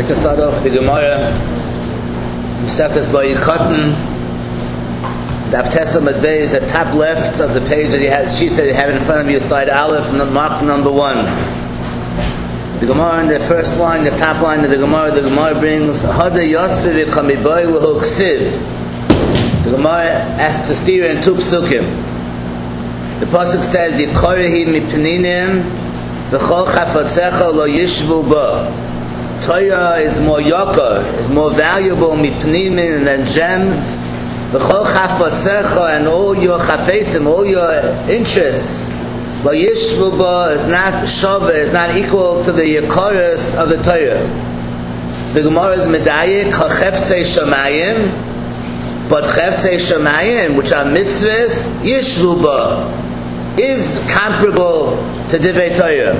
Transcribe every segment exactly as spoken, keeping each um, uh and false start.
like to start off with the Gemara, Mesechus Vayikatan, Daf Tesam at Beis, at top left of the page that he has. She said you have in front of you, side Aleph, mark number one. The Gemara in the first line, the top line of the Gemara, the Gemara brings Hada Yosvi V'Kamiboy L'Hu Ksiv. The Gemara asks a steer in two psukim. The pasuk says Yikorehi Mipninim V'Chol Chafatzecha Lo Yishvu Ba. Torah is more yakar, is more valuable mipnimin than gems. V'chol chafatzecha, and all your chafetzim, all your interests, lo yishvu ba, is not shava, is not equal to the yakaris of the Torah. So the Gemara is medayik hacheftzei shamayim, but cheftzei shamayim, which are mitzvahs, yishvu ba, is comparable to divrei Torah.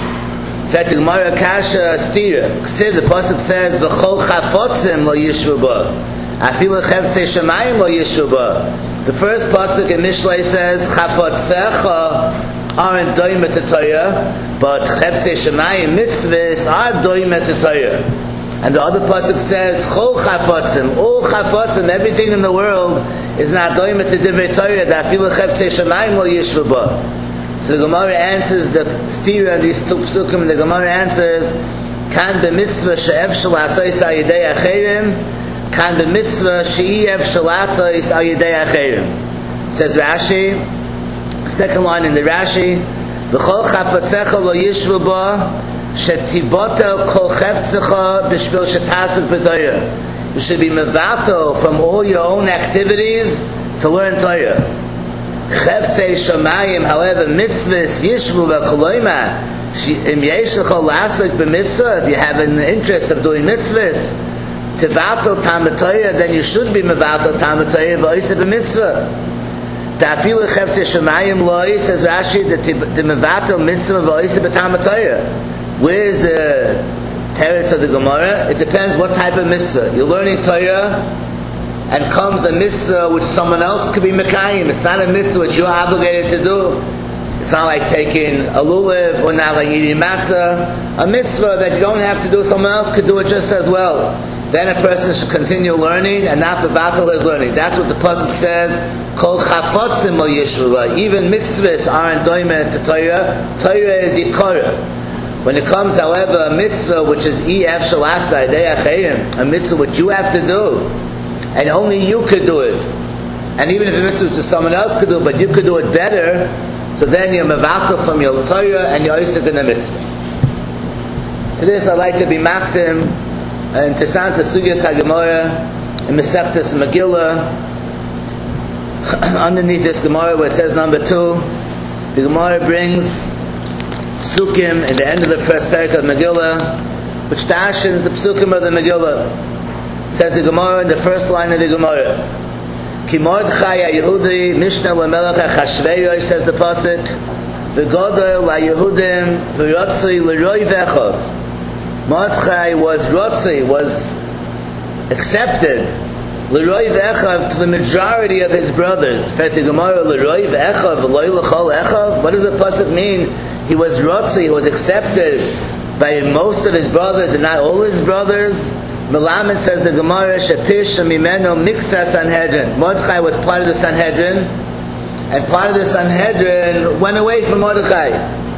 In fact, the Gemara Kasha Stira, the pasuk says, "V'chol chafotzim lo yishvu ba, afilu cheftzei shamayim lo yishvu ba." The first pasuk in Mishlei says, "Chafotzecha aren't doimet to Torah, but cheftzei shamayim mitzvahs are doimet to Torah." And the other pasuk says, "Chol chafotzim, all chafotzim, everything in the world is not doimet to divrei Torah. Afilu cheftzei shamayim lo yishvu ba." So the Gemara answers the stira and these two psukim. The Gemara answers, "Kan b'mitzvah she'ev shalasois al yedei acherim, kan b'mitzvah she'ev shalasois al yedei acherim." Says Rashi, second line in the Rashi, "V'chol chafatzecha lo yishvu ba, shetibotel kol cheftzecha b'shvil shetasik b'Torah." You should be mevatel from all your own activities to learn Torah. Cheftzei shamayim, however, mitzvahs yishvu v'koloima, im yesh lecha lasik b'mitzvah, if you have an interest of doing mitzvahs, tevatel Talmud Torah, then you should be mevatel Talmud Torah v'oisa b'mitzvah. Ta'afilu cheftzei shamayim loi, says Rashi, the mevatel mitzvah v'oisa b'Talmud Torah. Where is the teretz of the Gemara? It depends what type of mitzvah. You're learning Torah, and comes a mitzvah which someone else could be mekayim. It's not a mitzvah which you're obligated to do. It's not like taking a lulav or not like eating matzah. A mitzvah that you don't have to do, someone else could do it just as well. Then a person should continue learning and not bevatel his learning. That's what the pasuk says. Kol chafotzim lo yishvu. Even mitzvahs aren't doimet to Torah. Torah is yikara. When it comes, however, a mitzvah which is ef shalasa yedei acherim, a mitzvah which you have to do, and only you could do it. And even if the mitzvah to someone else could do it, but you could do it better, so then you're mevatel from your Torah and you're osik in the mitzvah. To this I'd like to be maktim and to Santa Sugyas HaGemara in Mesechtes Megillah. Underneath this Gemara where it says number two, the Gemara brings psukim in the end of the first parak of Megillah, which dashens the psukim of the Megillah. Says the Gemara in the first line of the Gemara, Ki Mordechai HaYehudi Mishnah LaMelech HaChashverosh, says the pasuk, V'godol LaYehudim V'rotzei L'roi V'echav. Mordechai was rotzei, was accepted, L'roi V'echav, to the majority of his brothers. In fact, the Gemara, L'roi V'echav V'loi L'chol Echav, what does the pasuk mean? He was rotzei, he was accepted by most of his brothers and not all his brothers. Melamed, says the Gemara, Shepish Mimeno Miksa Sanhedrin. Mordechai was part of the Sanhedrin, and part of the Sanhedrin went away from Mordechai.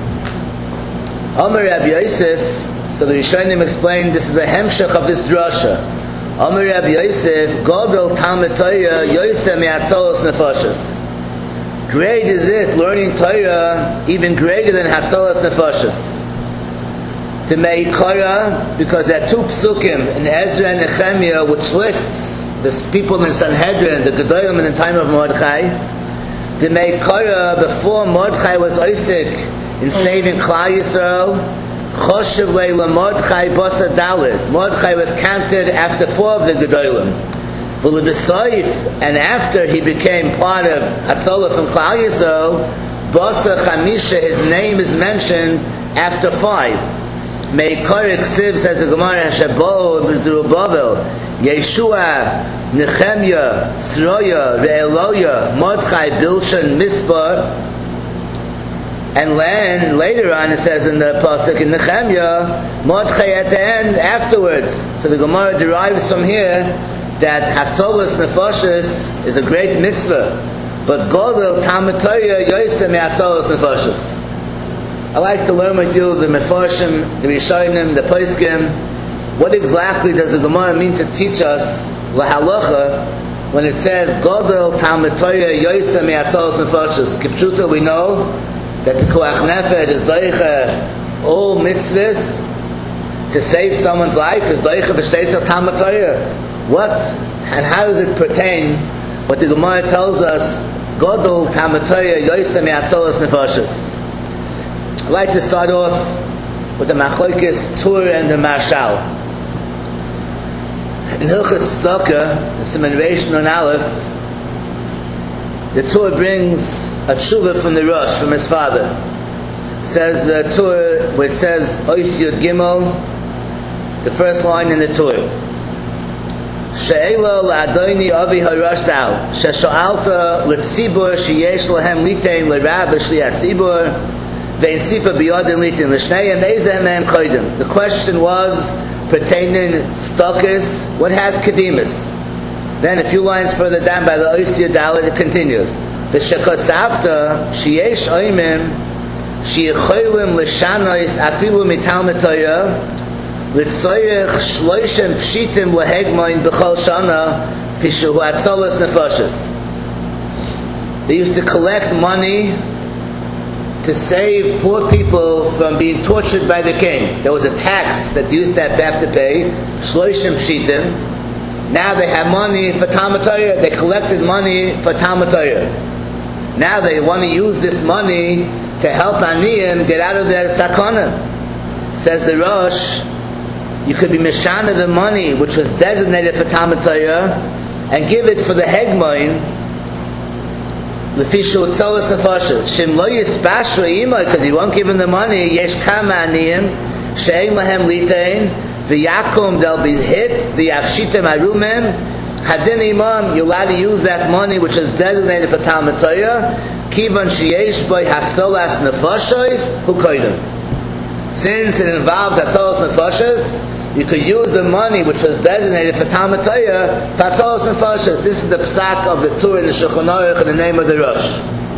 Omer Rabbi Yosef, so the Rishonim explained this is a hemshech of this drasha. Omer Rabbi Yosef, Godol Talmud Torah Yosef Me'atzolos Nefashos. Great is it, learning Torah, even greater than Hatzolos Nefashos. To Meikara, because there are two psukim in Ezra and Nehemiah which lists the people in Sanhedrin, the Gedolim in the time of Mordechai. The Meikara, before Mordechai was Isaac in saving Klal Yisrael, Choshev Leila Mordechai Basa Dalit. Mordechai was counted after four of the Gedolim. And after he became part of Hatzolah from Klal Yisrael, Basa Chamisha, his name is mentioned after five. Meikorik Siv, says the Gemara, Shabo Zerubbabel, Yeshua, Nehemiah, Sroya, Re'eloya, Mordechai, Bilshan, Mispar. And then later on it says in the pasuk in Nehemiah, Mordechai at the end afterwards. So the Gemara derives from here that Hatzolas Nefashis is a great mitzvah, but Godel Talmud Torah Yoseh me'Hatzolas Nefashis. I like to learn with you the Mefarshim, the Rishonim, the Poskim. What exactly does the Gemara mean to teach us lahalacha when it says Godel Talmud Torah Yoseh me'Hatzolas Nefashis? Kipshuta, we know that the Koach Nefesh is doicha all mitzvahs to save someone's life is doicha v'shteitzel Talmud Torah. What and how does it pertain? What the Gemara tells us, Godol Talmud Torah Yoseh me'Hatzolas Nefashis. I'd like to start off with the Machlokes Tur and the Marshal. In Hilchos Tzedakah, the Siman Reish Nun Aleph, the Tur brings a tshuva from the Rosh, from his father. It says the Tur, where it says Ois Yud Gimel, the first line in the Tur. She'elo la'adoni avi harash sal, she'sho'alta l'tzibur sheyesh lahem litein l'rab b'shliat tzibur, ve'in tzipa biyodin litein l'shneihem eizem mehem koidim. The question was pertaining Stokis, what has Kedimus? Then a few lines further down by the Oisya Dalet it continues. V'shekosavta sheyesh oimim sheyecholim l'shanos afilu mitalmud Torah l'tzoyech shloishem pshitim lehegmoin b'chol shana pishu hatzolas nefashis. They used to collect money to save poor people from being tortured by the king. There was a tax that they used to have to, have to pay, shloishem pshitim. Now they have money for Talmud Torah. They collected money for Talmud Torah. Now they want to use this money to help Aniyim get out of their sakana. Says the Rosh, you could be mishana the money which was designated for Talmud Torah and give it for the Hegmoin. L'fishu tzolas nefashos. Shem lo yispashra ima, because he won't give him the money. Yesh kama Aniyim she'ein lahem litein. V'yakum, they'll be hit. V'yafshitem arumim. Hadin imam, you're allowed to use that money which is designated for Talmud Torah. Kivan sheyesh boy hatzolas nefashos hukoidim. Since it involves hatzolas nefashos, you could use the money which was designated for Talmud Torah for hatzolas nefashos. This is the psak of the Tur in the Shulchan Aruch in the name of the Rosh.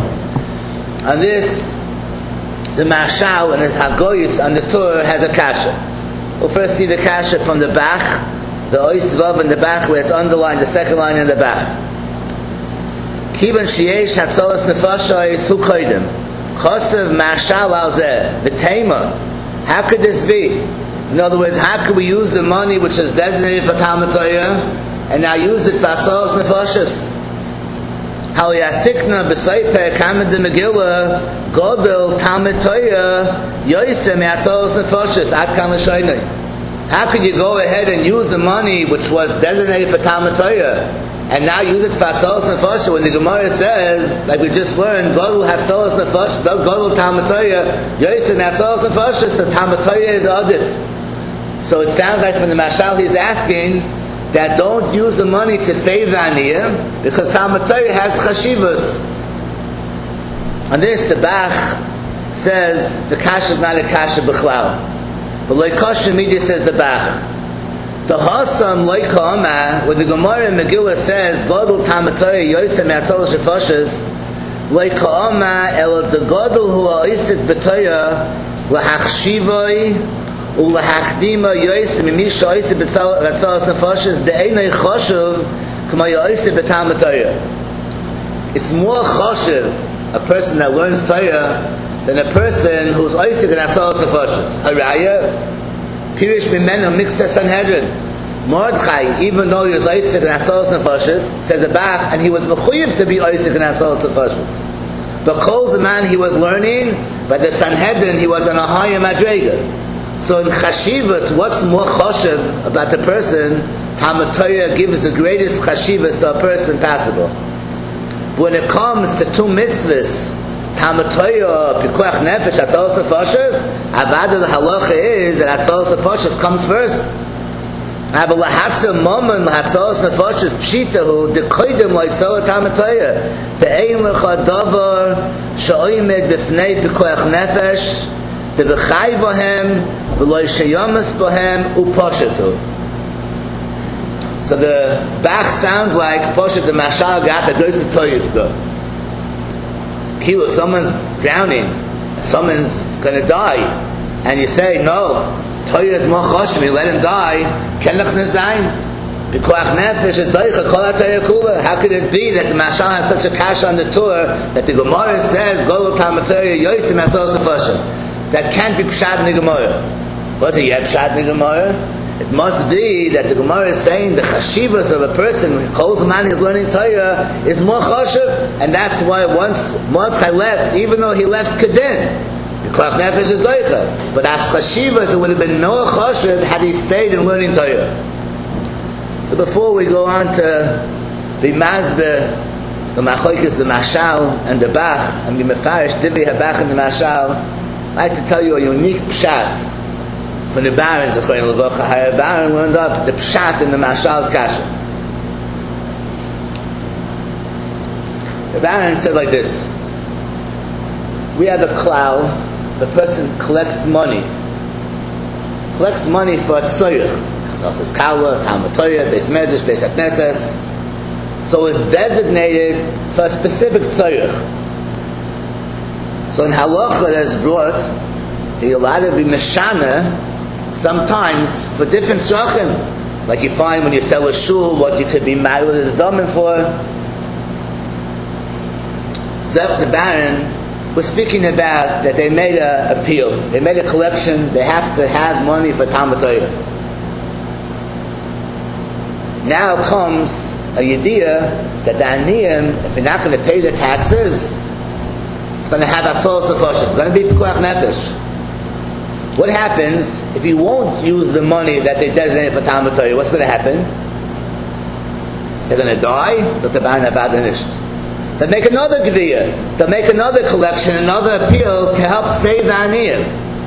On this, the Marshal and his Hagoyis on the Tur has a kasha. We'll first see the kasha from the Bach, the Ois Vav in the Bach, where it's underlined, the second line in the Bach. Kiban sheyesh hatzolas nefashos hu koidim, chosev marshal al zeh, b'teima. How could this be? In other words, how could we use the money which is designated for Talmud Torah and now use it for hatzolas nefashos? Hal yastikna b'seiper kamen de Megillah Godel Talmud Torah Yoseh me'hatzolas nefashos ad kan l'shaynai. How could you go ahead and use the money which was designated for Talmud Torah and now use it for hatzolas nefashos when the Gemara says, like we just learned, Godel hatzolas nefashos, Godel Talmud Torah Yoseh me'hatzolas nefashos, and Talmud Torah is adif. So it sounds like from the Mashal he's asking that don't use the money to save the Aniyim, because Talmud Torah has chashivas. On this, the Bach says the kasha is not a kasha b'chlal. But like kasha media says the Bach. The Hasam like Ka'ama, where the Gemara in Megillah says, Godel Talmud Torah Yoseh me'hatzolas nefashos, like Ka'ama el the Godel hu ha'isik b'Torah l'hachshivoi ulahachdima Yoseh mimisha Yoseh b'hatzolas nefashos de'enei choshev k'ma Yoseh b'Talmud Torah. It's more choshev, a person that learns Torah, than a person who's Yoseh in hatzolas nefashos. Haraya, Pirish Mimenu Miksa Sanhedrin. Mordechai, even though he was Yoseh in hatzolas nefashos, says the Bach, and he was mechuyev to be Yoseh in hatzolas nefashos. But Kol Zaman he was learning, by the Sanhedrin he was on a higher madrega. So in chashivas, what's more choshev about the person? Talmud Torah gives the greatest chashivas to a person possible. But when it comes to two mitzvahs, Talmud Torah, Pikuach Nefesh, Hatzolas Nefashos, Avada the halacha is that Hatzolas Nefashos comes first. Aber lahatza moment lahatzalas nefashis pshitahu dekoidem like solat hamataya the ein lecha davar sheoimed b'fnei b'koach nefesh the b'chai bohem v'loy sheyamas bohem upashatu. So the Bach sounds like Poshet the Mashal got the goes to Toyusda. Kilo, someone's drowning, someone's gonna die, and you say no. Toyer is more choshmi, let him die. Kenach nezayin. B'koach nefesh is doicha kol ha'toyer kula. How could it be that the Mashal has such a kasha on the Torah that the Gemara says Golol Tamatoyer Yosim Asos Nefashos? That can't be pshat in the Gemara. Was it yet pshat in the Gemara? It must be that the Gemara is saying the chashivas of a person who calls man is learning Torah is more chashiv, and that's why once Mordechai left, even though he left Kedin, B'koach nefesh is doicha. But as chashivas, it would have been more chashiv had he stayed in learning Torah. So before we go on to the Mazbe, the Machoikis, the Mashal, and the Bach, and the Mefarish, Divi HaBach and the Mashal, I'd like to tell you a unique pshat from the Baron, Zechoyin Levocha, how the Baron learned up the pshat in the Mashal's kasha. The Baron said like this: we have a klal, the person collects money, collects money for a tzoyich, Chnosas Kala, Talmud Torah, Beis Medrash, Beis HaKnesses, so it's designated for a specific tzoyich. So in halacha that is brought, you're allowed to be meshana sometimes for different tzrachim, like you find when you sell a shul, what you could be married with a damen for. Zep the Baron was speaking about that they made a appeal, they made a collection, they have to have money for Talmud Torah. Now comes a yediyah that the aniyim, if you're not going to pay the taxes, it's going to have atzolos nefashos, it's going to be pikuach nefesh. What happens if you won't use the money that they designated for Talmud Torah? What's going to happen? They're going to die. So the Baron Avadanisht. They'll make another geviyah. They'll make another collection, another appeal to help save the aniyim.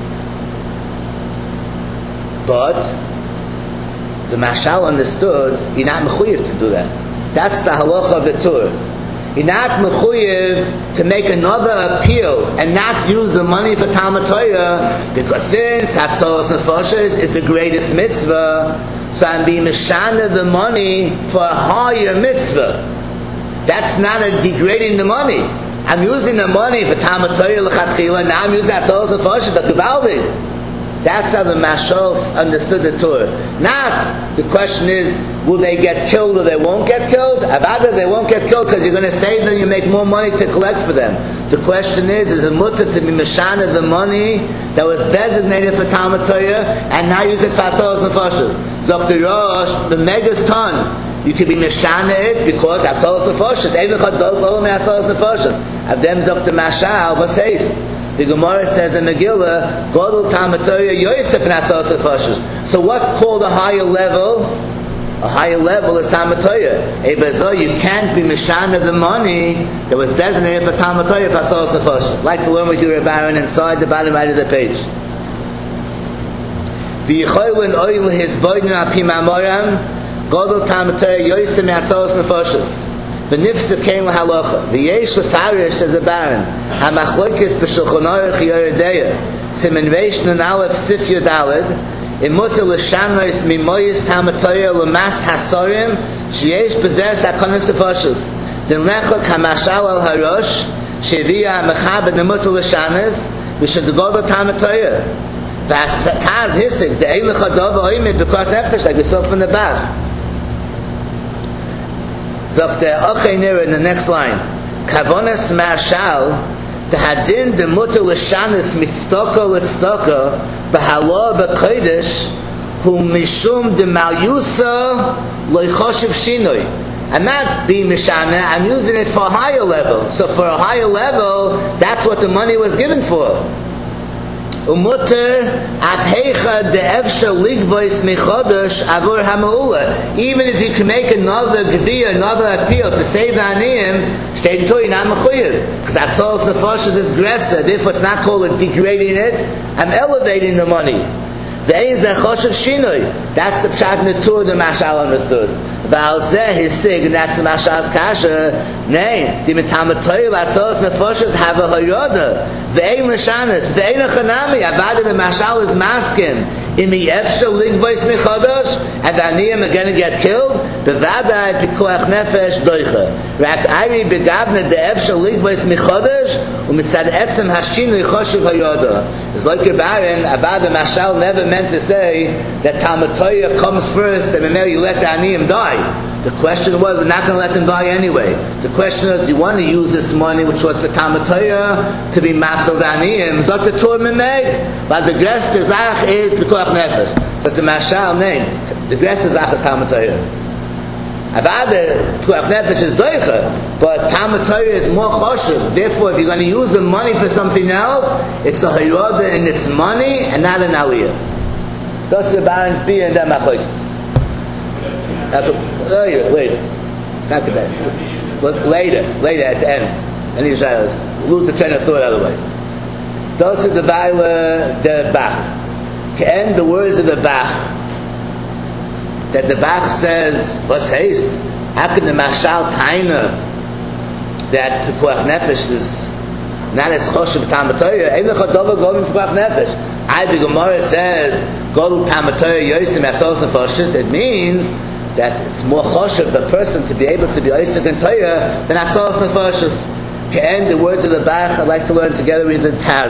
But the Mashal understood you're not mechuyev to do that. That's the halacha of the Torah. You're not mechuyev to make another appeal and not use the money for Talmud Torah, because since Hatzolos Nefashos is the greatest mitzvah, so I'm being meshana the money for a higher mitzvah. That's not a degrading the money. I'm using the money for Talmud Torah l'chatchila, now I'm using Hatzolos Nefashos, the Gevaldig. That's how the Mashal understood the Torah. Not the question is, will they get killed or they won't get killed? Avada, they won't get killed because you're going to save them, you make more money to collect for them. The question is, is it mutter to be meshana the money that was designated for Talmud Torah and now use it for Hatzolos Nefashos? Zok Rosh, the megas ton, you can be meshana it because Hatzolos Nefashos. Even chadol b'olam Hatzolos Nefashos. Avdem zok the Mashal, what's haste? The Gemara says in Megillah, Godol Talmud Torah Yosef Hatzolos Nefashos. So what's called a higher level? A higher level is Talmud Torah. Ebezo, you can't be meshana the money that was designated for Talmud Torah for Hatzolos Nefashos. I'd like to learn with you, Reb Aaron, inside the bottom right of the page. V'yichoylin oil his boydin api ma'amoram, Godol Talmud Torah Yosef Hatzolos Nefashos. V'nifsa kein lahalacha. V'yesh l'farish, says the Baron, ha'machloikis b'shulchan aruch yoredeya, simen reish nun aleph sif yodaled, imuter l'shanos mimoyis Talmud Torah l'mas hasorim, sheyesh b'zeh sakonas nefashos. Then lechok ha'mashal al harosh, sheviya ha'mechabed imuter l'shanos, v'shadgod Talmud Torah. V'as hisik, the ein l'chadav ha'oimid b'koach nefesh, like we saw from the Bach. In the next line, Kavonas Mashal, the Hadin the Mutter L'Shanis Mitztoko L'Tztoko, B'Halo B'Kodesh, Hu Mishum de Malyusa Loichoshev Shinoi. I'm not being Mishana, I'm using it for a higher level. So for a higher level, that's what the money was given for. Umuter Abhecha de Efsha Ligvois Mechodosh Avur Hamaula. Even if you can make another Geviyah, another appeal to save the Aniyim, Shtein Torah not mechuyev, because that's all the Nefashos is aggressive. Therefore, it's not called degrading it. I'm elevating the money. Ve'ez choshev shinoi. That's the pshat netur the mashal understood. V'al zeh his sig, and that's the mashal's kasha. Nay, the mitamatoy latzos nefoshes have a hayoda. Ve'ein l'shanis, ve'ein l'chanami. Avada the mashal is maskim. Imi efshel ligvois mechodosh, and the aniyim are going to get killed. Bevadai pikuach nefesh doicha. Rak ari begavne de efshel ligvois mechodosh, umitzad etzem hashinu choshev hayoda. It's like your baron, Avada mashal never meant to say that Talmud Torah comes first and then you let the aniyim die. The question was, we're not going to let them die anyway. The question is, do you want to use this money, which was for Talmud Torah, to be matzal the aniyim? Zot the Torah memeg. But the Gres Tezach is Pikuach Nefesh. So the mashal name, the Gres Tezach is Talmud Torah. Avada Pikuach Nefesh is doicha, but Talmud Torah is more choshev. Therefore, if you're going to use the money for something else, it's a hayoda and it's money and not an aliyah. Those are the barons be and then machlokes. Later, later, not today. But later, later at the end. Any Israelis lose the train of thought otherwise. Those are the baila the bach. And the words of the bach. That the Bach says, what's haste? How can the Mashal Taina that Pekuach Nefesh is not as choshev Talmud Torah? Ein lecha dover go Pekuach Nefesh. I, the Gemara says, go Talmud Torah yosim atzos nefoshes. It means that it's more choshev the person to be able to be oisik in Torah than atzos nefoshes. To end the words of the Bach, I'd like to learn together with the Taz.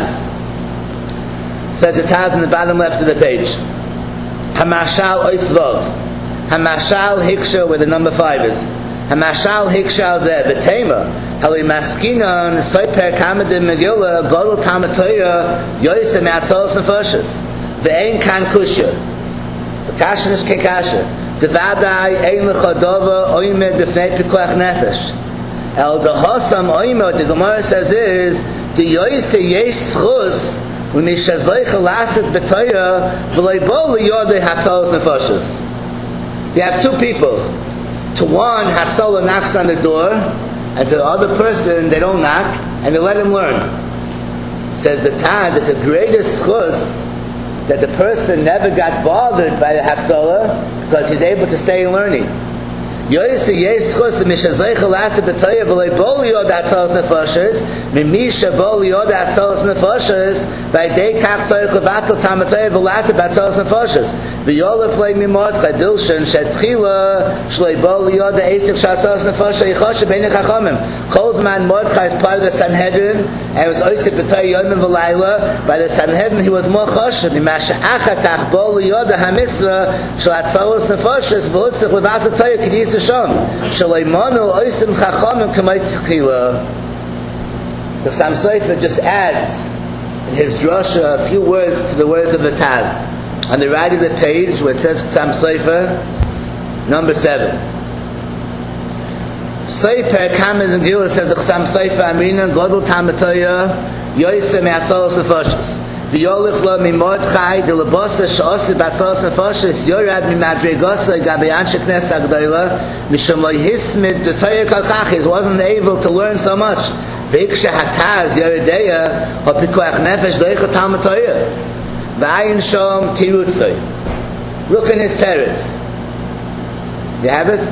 It says the Taz in the bottom left of the page. Hamashal oisvov. Hamashal hiksha, where the number five is. Hamashal hiksha zeh betema. Haloi maskinon soiper kamadim megillah godol Talmud Torah yoyse me'atzos nefoshes. Ve'ein kan kushya. So kasha nish ke kasha. Devadai ein lechodova oimed b'fnei pikuach nefesh. El dehosam oimed, what the Gemara says is, the yoyse yesh schus u'nishazoicha lasit b'toya v'loi bo liyodei hatzos nefoshes. You have two people. To one, Hatzalah knocks on the door, and to the other person, they don't knock, and they let him learn. Says the Taz, it's the greatest schus that the person never got bothered by the Hatzalah because he's able to stay learning. Yoyse yesh schus mishazoicha lasit b'toya v'loi bo liyod hatzalas nefoshes mimisha bo liyod hatzalas nefoshes v'ayidei kach tzorich levatel Talmud Torah v'lasit b'hatzalas nefoshes v'yolef lei mimordchai bilshen shetchila shloi bo liyod ha'esik shatzalas nefoshes yichoshe b'nei chachamim. Kol zman Mordechai is part of the Sanhedrin and was oisik b'toya yomim v'layla. By the Sanhedrin he was more choshev mimasha achatach bo liyod ha'mitzvah shel hatzalas nefoshes v'hutzich levatel Torah k'dis Shalaimanu oisim chachamim k'may tchila. The Sam Sofer just adds in his drasha a few words to the words of the Taz. On the right of the page where it says Sam Sofer, number seven. Sofer Kamen and Gila says Sam Sofer Amina Godel Talmud Torah Yoisem Me'atzolos Nefoshes. V'yolif lo mimordchai de lebosa she'osi b'atzolos nefoshes yorad mimadregosa gabi anshe knes agdoila mishum lo hismid b'toyer kalchach. He wasn't able to learn so much. V'iksha hataz yoredeya ho pikuach nefesh doicha Talmud Torah v'ayin shom tirutzai. Look in his teretz. You have it?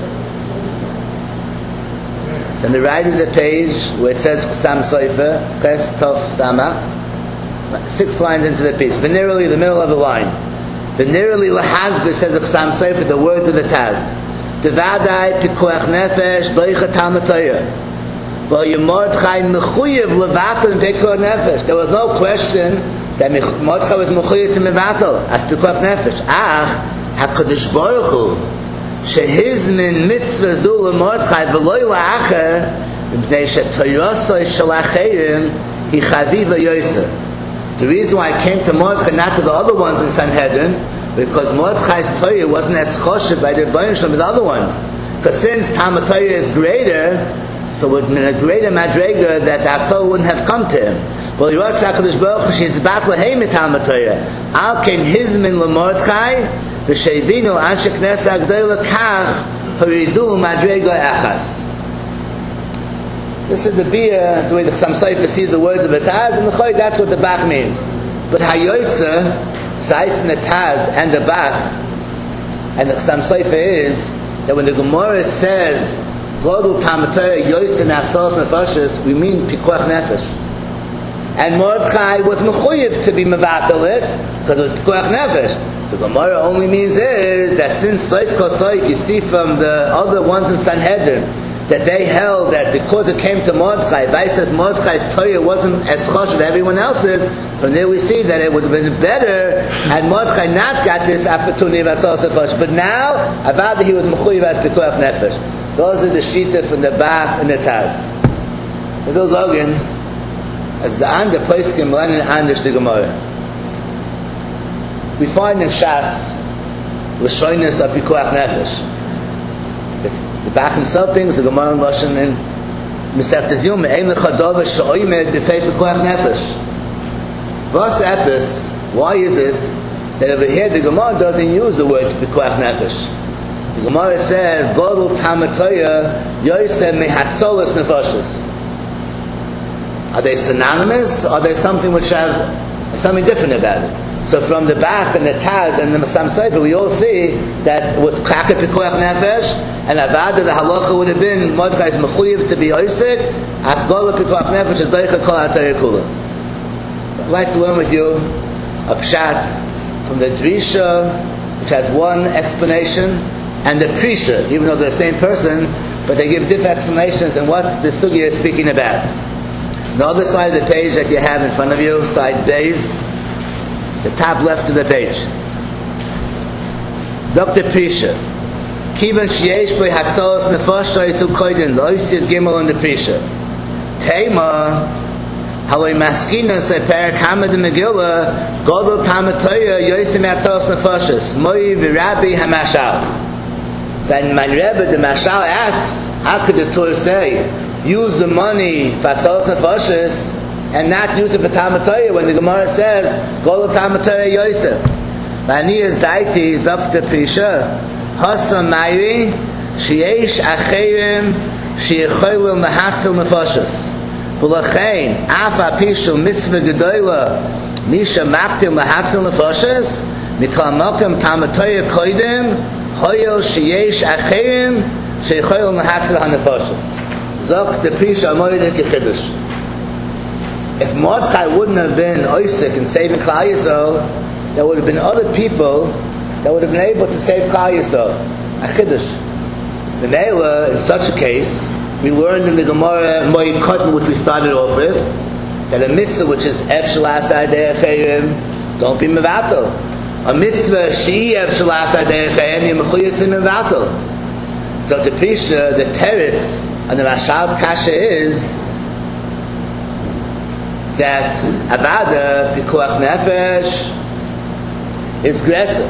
It's on the right of the page where it says Sam Sofer Ches Tov Samach. Six lines into the piece. Venerally, the middle of the line. Venerally, lahazbe says of Sam Sofer the words of the Taz. Devadai pikuach nefesh doicha Talmud Torah. Well, Mordechai mechuyev levatel pikuach nefesh. There was no question that Mordechai was mechuyev to mevatel as pikuach nefesh. Ach Hakadosh Baruch Hu shehizmin mitzvah zu leMordechai v'loy la'acher b'nei shetoyosoi shalacherim hi chaviv la'yoseh. The reason why I came to Mordechai, not to the other ones in Sanhedrin, because Mordechai's Torah wasn't as choshev by their Rebbeinu Shalom as the other ones. Because since Talmud Torah is greater, so it would have been a greater madrega that the Hatzalah wouldn't have come to him. But he wants HaKadosh Baruch Hu, she's bat lehem mit Talmud Torah. Al ken hizmin leMordechai, v'shevinu anshe knes ha'gdoila kach haridu madrega achas. This is the beer, the way the Sam Sofer sees the words of the Taz, and the Choy, that's what the Bach means. But Hayotze, Saif and the Taz and the Bach and the Chassam Sofer is that when the Gemara says Godul Tamataya Yoisen Atzos Nefashis, we mean Pikuach Nefesh. And Mordechai was mechuyev to be mevatel it because it was Pikuach Nefesh. The Gemara only means is that since Soif Kol Soif, you see from the other ones in Sanhedrin that they held that because it came to Mordechai, Vai says Mordechai's Torah wasn't as chosh as everyone else's. From there we see that it would have been better had Mordechai not got this opportunity of Atzos Nefesh. But now, Avada he was mechuyev as Pikuach Nefesh. Those are the Shita from the Bach and the Taz. The Bill Zogan, as the Ander Poskim learning Anders the Gemara. We find in Shas Lashonis of Pikuach Nefesh. The Bach himself brings the Gemara in Lashon in Masechtas Yoma. Ein lechadava she'oimed b'fei Pikuach Nefesh. Vos epis, why is it that over here the Gemara doesn't use the words Pikuach Nefesh? The Gemara says, Godul Tamatoya Yosef Mehatzolas Nefashos. Are they synonymous? Or are they something which have something different about it? So from the Bach and the Taz and the Chassam Sofer, we all see that with Kaka Pikuach Nefesh and Avada, the halacha would have been Mordechai's mechuyev to be Oisik, as Godul Pikuach Nefesh and Doicha Kol HaTorah Kula. I'd like to learn with you a pshat from the Drisha, which has one explanation, and the Prisha, even though they're the same person, but they give different explanations on what the sugya is speaking about. The other side of the page that you have in front of you, side Beis, the top left of the page. Doctor Prisha. Kivan sheyesh b'y hatzalos nefashos isu koydin loisid gimel on the Prisha. Tema haloi maskina seper kamad Megillah godol tamatoya yosim hatzalos nefashos moi v'Rabbi Hamashal. So in my Rebbe, the Mashal asks, how could the Torah say, use the money for hatzalos nefashos and not use it for Talmud Torah when the Gemara says, Go to Talmud Torah Yosef. V'aniyas daiti zokta Prisha, Hasam Mayri, Sheyesh Acherim, Sheyechoylu Mahatzil Nefashos. V'lachein, Afa Pishu Mitzvah Gedoyla, Misha Maktil Mahatzil Nefashos, Mikal Mokem Talmud Torah Koidim, Hoyel Sheyesh Acherim, Sheyechoylu Mahatzil HaNefashos. Zokta Prisha Amoyde Kechidush. If Mordechai wouldn't have been Oisik and saving Klal Yisrael, there would have been other people that would have been able to save Klal Yisrael. A Chiddush. The Mela, in such a case, we learned in the Gemara Moed Katan, which we started off with, that a mitzvah which is Ef Shalasai De'echerim, don't be Mevatel. A mitzvah She'i Ef Shalasai De'echerim, you're Mechuyat to Mevatel. So the Prisha, the Teretz, and the Rashal's Kasha is that Avada, Pikuach Nefesh, is Gresa.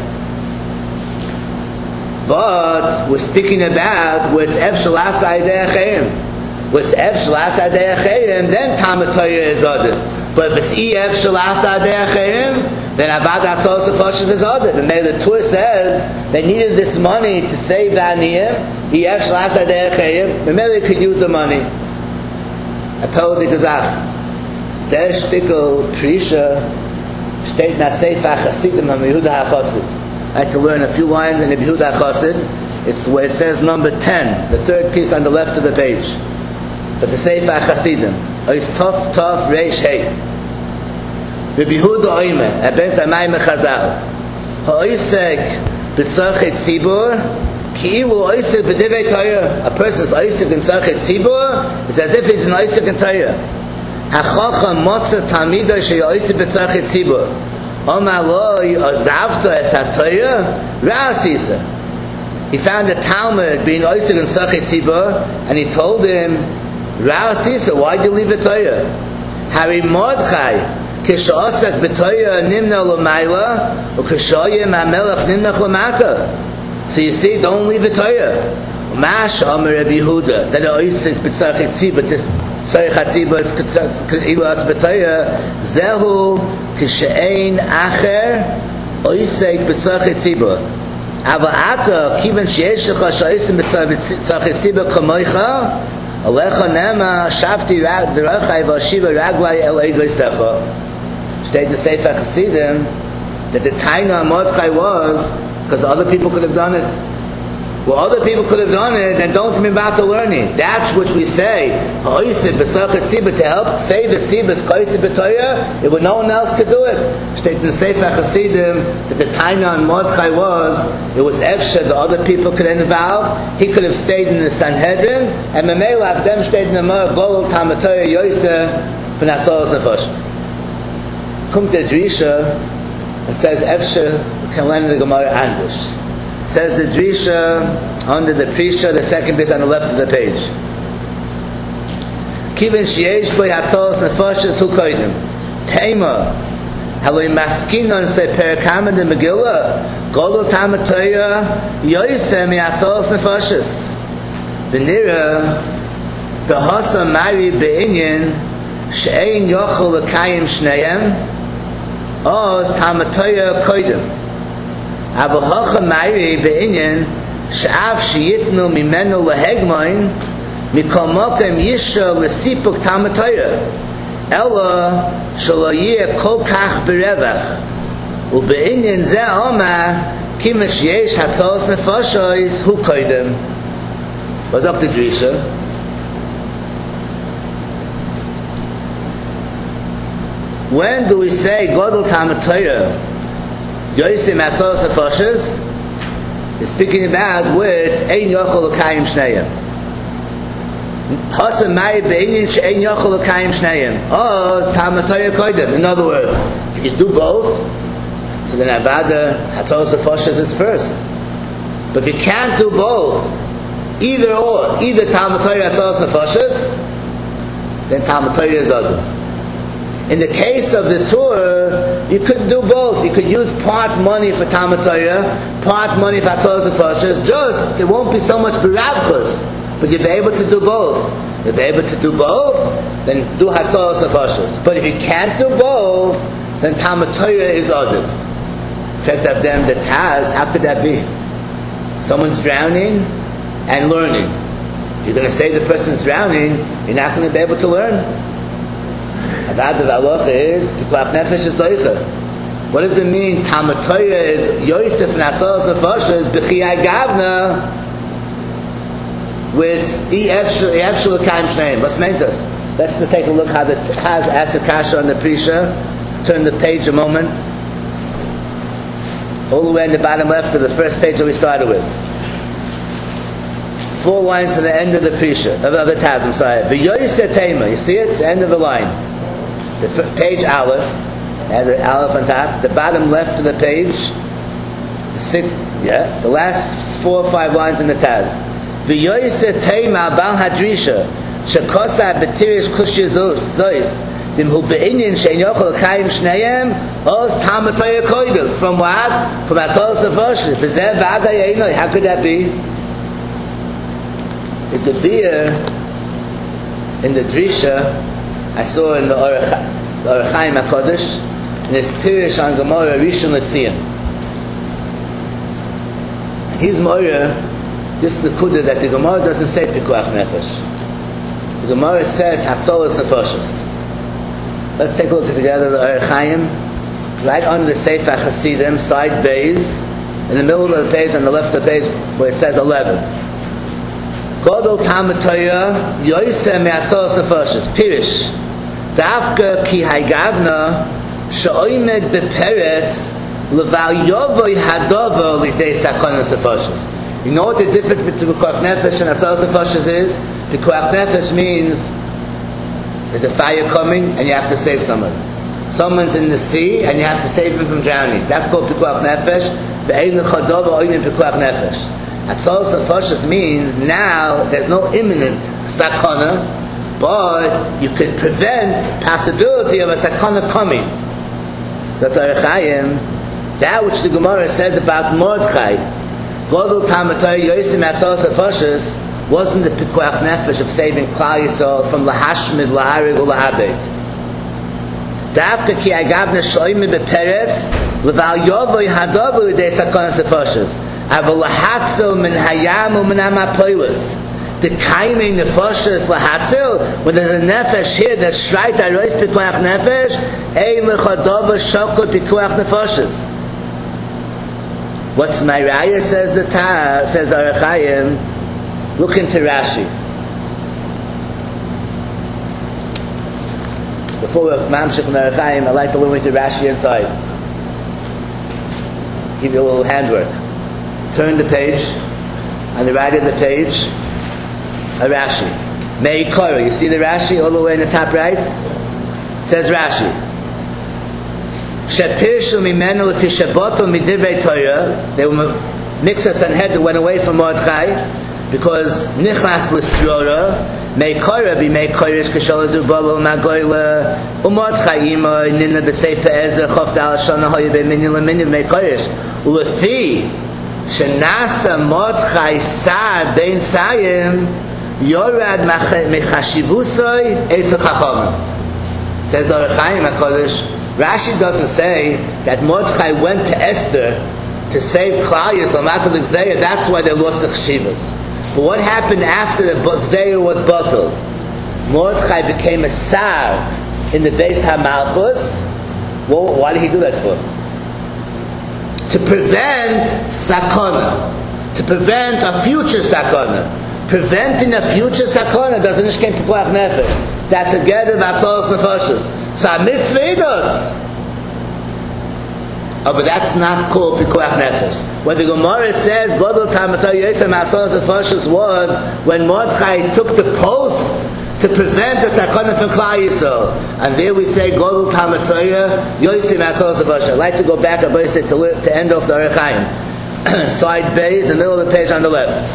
But we're speaking about what's Ef Shalasai De'echerim. What's Ef Shalasai De'echerim, then Talmud Torah is Adif. But if it's E Ef Shalasai De'echerim, then Avada Atzos Nefashos is Adif. And maybe the Torah says they needed this money to save the Aniyim, E Ef Shalasai De'echerim, and maybe they could use the money. Apel de Gazach. Der Shtickle Prisha steht na Sefer Chasidim HaMehuda HaChasid. I had to learn a few lines in the Yehuda HaChasid. It's where it says number ten, the third piece on the left of the page. But the Sefer Chasidim. Ois Tov Tov Reish Hei. Rabbi Yehuda Oime, Abent Amayim Chazal. Ha'oisek b'tzarchet tzibur, ki'ilu oisek b'divei Torah. A person's oisek in tzarchet tzibur, it's as if he's an oisek in Torah. Hachacham motza talmidai sheyoisik b'tzarchet tzibur. Omar loi azavta es haTorah ra'asisa. He found a Talmud being oisik in tzarchet tzibur, and he told him, ra'asisa, why did you leave the Torah? Hari Mordechai kisha'osak b'Torah nimna l'mayla u'kisha'yim ha'melech nimnach l'mata. So you see, don't leave the Torah. Mash Amar Rabbi Yehuda that oisik b'tzarchet tzibur. Sorry, Chatzibas Ilas B'Torah Zehu Kishein Acher Oisek B'Tzarchet Tzibur. Ava Ata Kivan Sheyesh Lecha Shoisim B'Tzarchet Tzibur Kamoicha Alecha Nema Shafti Derachai V'Ashiva Raglai El Eidvei Secha. Steht in the Sefer Chasidim that the Taina on Mordechai was because other people could have done it. Well, other people could have done it, then don't be about to learning. That which we say, to help say the tzibas koyse b'toya, it would no one else could do it. State in the Sefer Hasidim that the Taina on Mordechai was, it was Efshe, the other people could involve. He could have stayed in the Sanhedrin, and Memela, if them stayed in the Mer, Gol Tamatoya Yoseh, for Natzolos Nefoshes. Come to Drisha, and says Efshe can learn the Gemara Angush. Says the Drisha under the Prisha, the second bit on the left of the page. Kivin sheyesh boi hatzolos nefoshes hu koidim. Tema haloi maskinon se perakama de Megillah golo tamatoya yoyse mi hatzolos nefoshes. V'nira the hasa mari be'inyan she'ein yochel l'kayim shneyem oz tamatoya koidim. Aber hoche meiri be'inyan she'af she'yitnu mimenu lehegmoin mikol mokem yisha l'sipuk tamatoya ela shelo yeh kol kach berevach ube'inyan ze oma kima sheyesh hatzolos nefoshes hu koidem. What's up to Drisha? When do we say Godel tamatoya Yosim Atzolos Nefoshes is speaking about words Ein Yochel L'Kayim Shneyim. Hasam Mai Be'inyin She'ein Yochel L'Kayim Shneyim. Oz Tamatoya Koydem. In other words, if you do both, so then Avada Atzolos Nefoshes is first. But if you can't do both, either or, either Tamatoya Atzolos Nefoshes, then Tamatoya is other. In the case of the tour, you could do both. You could use part money for Tamatoya, part money for Hatzolos Nefoshes. Just, there won't be so much beravchus, but you'll be able to do both. You'll be able to do both, then do Hatzolos Nefoshes. But if you can't do both, then Tamatoya is other. In fact, of them, the Taz, how could that be? Someone's drowning and learning. If you're going to say the person's drowning, you're not going to be able to learn. Avad of Allah is Pikuach Nefesh is Doicha. What does it mean? Tamatoya is Yosef and Atzolos Nefoshes B'chiyai Gavna with Efshul L'Kayim Shneim. What's meant us? Let's just take a look how the Taz asked the Kasha on the Prisha. Let's turn the page a moment. All the way in the bottom left of the first page that we started with. Four lines to the end of the Prisha, of the Taz, I'm sorry. V'Yosef Tema, you see it? The end of the line. The first, page Aleph, has an Aleph on top. The bottom left of the page, the sixth, yeah, the last four or five lines in the Taz. V'Yosef Tema Bal Hadrisha, Shekosa B'Tirish Kushya Zois, Dim Hu Be'inyin Shein Yochel L'Kayim Shneyem, Oz Tamatoya Koydel. From what? From Atzolos Nefoshes. V'Zeh V'Ada Yeinoi. How could that be? Is the beer in the Drisha I saw in the Orach Chaim HaKodesh in his Pirish on Gemara Rishon LeZion. His Moira, this is the Kudah that the Gemara doesn't say Pikuach Nefesh. The Gemara says Hatzolos Nefoshes. Let's take a look together the Orach Chaim right under the Sefer Hasidim, side bays, in the middle of the page, on the left of the page where it says eleven. Godol Tamatoya Yoiseh Me'atzolos Nefoshes. Pirish Dafka Ki Haygavna She'oimed Beperetz Leval Yovoy Hadovo Lidei Sakonos Nefoshes. You know what the difference between Pikuach Nefesh and Atzolos Nefoshes is? Pikuach Nefesh means there's a fire coming and you have to save someone. Someone's in the sea and you have to save him from drowning. That's called Pikuach Nefesh. Ve'ein L'chadovo Oinim Pikuach Nefesh. Atzolos Nefoshes means now there's no imminent sakana, but you could prevent possibility of a sakana coming. So Orach Chaim, that which the Gemara says about Mordechai, Godol Tamatoya Yosim Atzolos Nefoshes, wasn't the Pikuach Nefesh of saving Klal Yisrael from Lahashmid, Laharig, or Lahabed. Dafka ki agavna shoyim beperetz leval yovoy hadovu l'dei sakonas nefoshes. Aval lahatzel min hayam u'min hamapoilus. The kaimei nefoshes lahatzel, when there's a nefesh here that's shreit arois pikuach nefesh, ein lechadova shokot pikuach nefoshes. What's my raya, says the Ta, says Orach Chaim, look into Rashi. Before we mamshich in Orach Chaim, I'd like to look into Rashi inside. Give you a little handwork. Turn the page. On the right of the page, a Rashi. Meikora. You see the Rashi all the way in the top right? It says Rashi. Shepirshu mimenu lefi shaboto midivrei Torah. They were mixed us and head that went away from Mordechai because nichlas l'srora meikora be meikorish kashol zubabel magoyle umordechai ima nina b'sefer Ezra chof dal shana hoye b'minin l'minin meikorish ulefi shenasa Mordechai sar bein sayim yorad mechashivusoi etzel chachamim. Says the Orach Chaim HaKodesh, Rashi doesn't say that Mordechai went to Esther to save Klal Yisrael out of the Gzeir. That's why they lost the cheshivas. But what happened after the Gzeir was bottled? Mordechai became a sar in the Beis HaMalchus. Well, why did he do that for? To prevent sakona, to prevent a future sakona. Preventing a future sakona doesn't ishkem pikuach nefesh. That's a get of atzolos nefashos. So a mitzvah does. Oh, but that's not called pikuach nefesh. What the Gemara says, Godol Tamatay Yitzam atzolos nefashos was when Mordechai took the post to prevent the sakona from Klal Yisrael. And there we say, Godol Tamatay Yitzam atzolos nefashos. I'd like to go back, I say, to, to end off the Orach Chaim. Side B, the middle of the page on the left.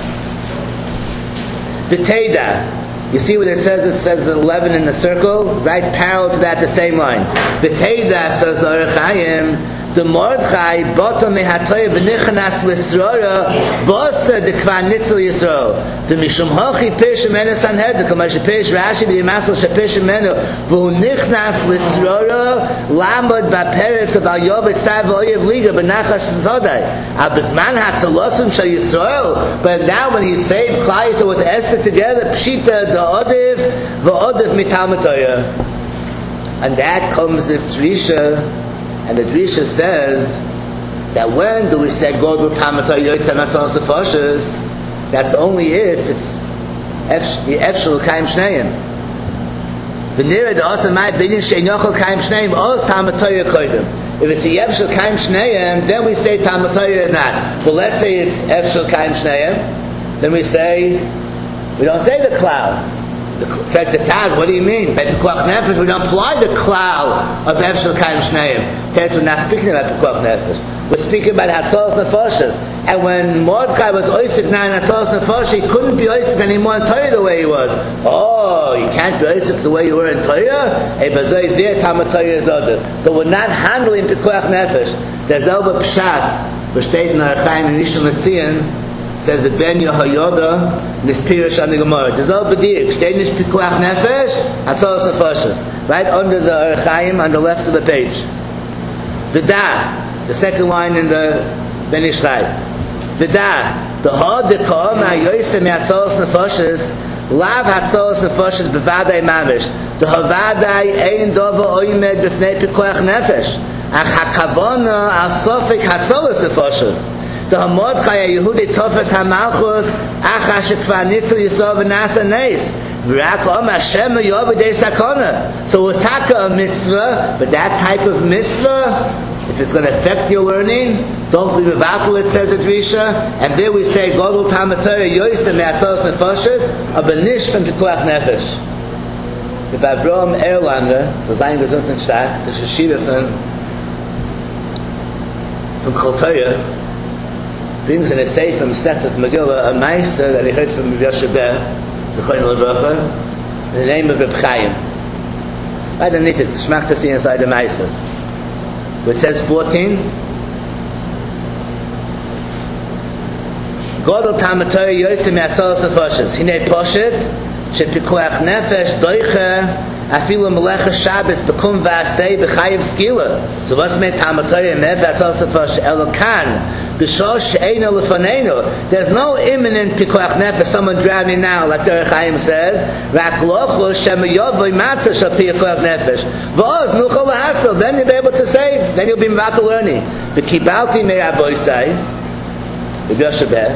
The Teda, you see what it says? It says eleven in the circle, right parallel to that, the same line. The Teda says Orach Chaim, the Mordechai bottom mehatoy v'nichanas l'srora bosa de kvar nitzel Yisrael. The mishum hochi pish menu sanhed the kamash pish Rashi b'yimasel shepish menu v'hu nichnas l'srora lamod b'peretz of al yovet tzai v'oyev liga b'nachas zodai al b'zman hatzalosum shal Yisrael. But now when he saved Klal Yisrael with Esther together, pshita the odiv v'odiv mitalmud Torah, and that comes the Trisha. And the Drisha says that when do we say Godol Tamatay Yotzei Atzolos Nefashos? That's only if it's the Efshel Kaim Shneim. The nearer the Osa Mai Binin Shein Yochel Kaim Shneim Oz Tamatay Yokodim. If it's the Efshel Kaim Shneim, then we say Tamatay is not. But let's say it's Efshel Kaim Shneim, then we say we don't say the cloud. The fact the Taz, what do you mean? But Pikuach Nefesh, we don't apply the cloud of Efshel Kaim Shneim. That's we're not speaking about Pikuach Nefesh. We're speaking about Hatzolos Nefashos. And when Mordechai was Oisik now in Hatzolos Nefashos, he couldn't be Oisik anymore in Torah the way he was. Oh, you can't be Oisik the way you were in Torah? Hey, but there Talmud Torah is other. But we're not handling Pikuach Nefesh. There's Elba Pshat, which stated in Orach Chaim in Rishon LeZion, says the Ben Yehoyada Nispirish on the Gemara. There's all b'diik. Shtenish pikuach nefesh, hatzolos nefashos. Right under the Orach Chaim on the left of the page. V'da, the second line in the Ben Ish Chai. V'da, the hod dekor ma'yoyse me'hatzolos nefashos, lav hatzolos nefashos b'vadai mamish. The havadai ein dova oimed b'fnei pikuach nefesh. Ach hakavona al sofik hatzolos nefashos. The Mordechai Yehudi Tofes HaMalchus Acha Shekvar Nitzel Yisrael V'Nasa Neis V'Rak Om Hashem Yovedei Sakona. So it was taka a mitzvah, but that type of mitzvah, if it's going to affect your learning, don't be mevatel, it says at Risha. And there we say Godol Talmud Torah Yoyse Me'atzolos Nefashos a benish from Pikuach Nefesh. The Avraham Erlander, the Zayin Gesundten Stadt, the Sheshiva from from Kol Torah, brings in a sefer from Mesechtas Megillah a ma'aser that he heard from Rabbi Yoshe Ber, Zechariah L'Bracha, in the name of Reb Chaim. Right underneath it, Shmach to see inside the ma'aser, where it says fourteen. Godol Talmud Torah Yoyse Me'atzolos Nefashos. Hinei poshet shepikuach nefesh doiche afilu melecha Shabbos bekum v'asei b'chayiv skila. So what's meant Talmud Torah Me'atzolos Nefashos? Elokan. There's no imminent pikuach nefesh, someone drowning now, like the Orach Chaim says. Then you'll be able to save. Then you'll be about to learning. The kibalti me'raboisai. Rabbi Yoshe Ber,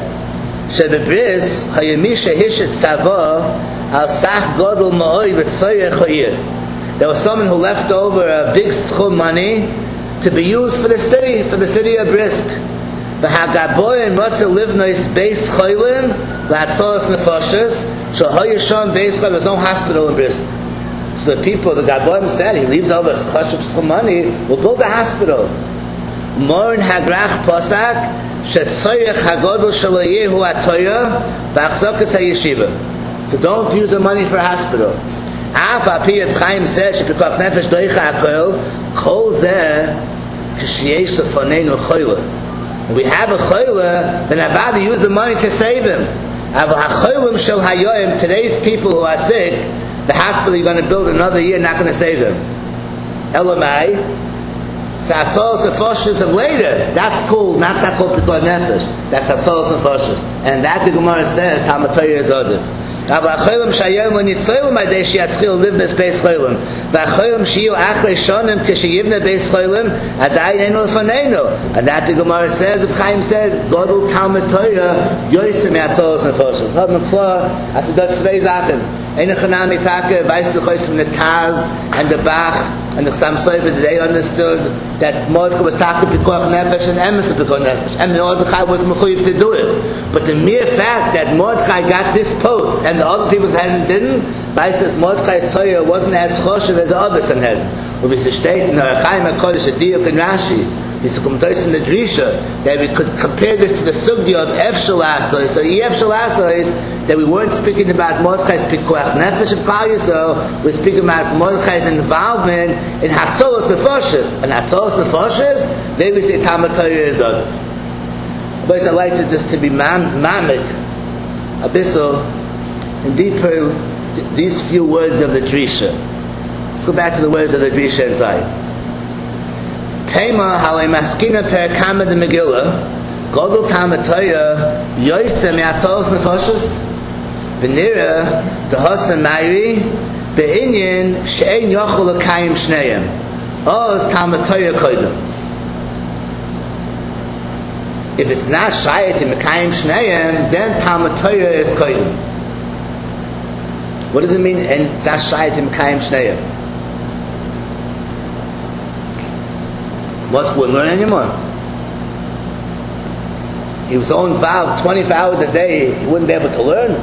שבבריס הימי שהשת צבא על סך גודל מאוי לצורך העיר. There was someone who left over a big schum money to be used for the city, for the city of Brisk. והגבוין רוצה לבנוס בייס חיילים להצורך נפשות שההיה שם בייס חיילים, there's no hospital in Brisk. So the people, the Gabon said, he leaves over chashuv schum money, we'll build a hospital. Morin hagrach posak shetzorech hagodol shelo yehu atoya v'achzokas hayeshiva. So don't use the money for a hospital. Af api Reb Chaim says shepikuach nefesh doicha hakol kol zeh k'sheyesh lefonenu choyle. If we have a choyle, then I'd rather use the money to save him. Aval hachoylem shel hayoyim, today's people who are sick, the hospital you're going to build another year, not going to save them. Elamai, Satzolos and Foshus of later, that's called, not that called Pikuach Nefesh, that's Satzolos and Foshus. And that the Gemara says, Talmud Torah is Odif. Aber Achoylem Shayom L'Nitzoylem Adei Shiyatzchil Livnes Beis Choylem V'Achoylem Shiyu Achrei Shonim K'Sheyivne Beis Choylem Adai Eno L'Faneinu. And that the Gemara says, Reb Chaim said, Godel Talmud Torah Yoisem Yatzolos and Foshus. Hod Mekla, as it does Zvei Zachen. Eine Chanami Taka, weißt du, from the Taz and the Bach and the Chassam Sofer, they understood that Mordechai was Taka Pikuach Nefesh and Emes Pikuach Nefesh, and Mordechai was mechuyev to do it. But the mere fact that Mordechai got this post and the other people's hadn't didn't, weißt du, Mordechai's Torah wasn't as choshev as the others had. Und wie es steht in der Chaim HaKodesh, the Diuk and Rashi, this is in the Drisha, that we could compare this to the sugya of Efshel Asois. So Efshel Asois, that we weren't speaking about Mordechai's Pikuach Nefesh of Klal Yisrael, we're speaking about Mordechai's involvement in Hatzolos Nefoshes. And Hatzolos Nefoshes, they we say Talmud Torah is Odif. But I'd like to just to be mamik, abyssal, and deeper, th- these few words of the Drisha. Let's go back to the words of the Drisha inside. Tema halei maskina per kama de Megillah, Godel Talmud Torah yoisem yatzolos nefoshes, v'nira dehosan mayri be'inyin she'ein yochel l'kayim shneyem. Oz Talmud Torah koydem. If it's not shayet in l'kayim shneyem, then Talmud Torah is koydem. What does it mean? And it's not shayet in l'kayim shneyem. What wouldn't learn anymore? He was so involved twenty-four hours a day, he wouldn't be able to learn.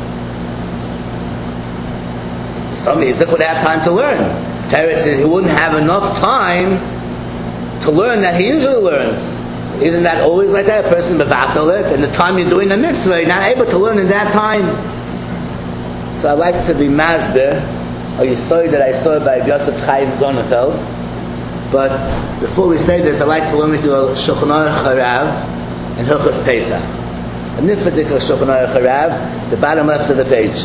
Somebody would have time to learn. Teretz says he wouldn't have enough time to learn that he usually learns. Isn't that always like that? A person bevatalit, and the time you're doing the mitzvah, you're not able to learn in that time. So I'd like to be masber, or you saw that I saw by Yosef Chaim Zonefeld. But before we say this, I'd like to learn with you Shulchan Aruch Harav and Hilchos Pesach. And this particular Shulchan Aruch Harav, the bottom left of the page.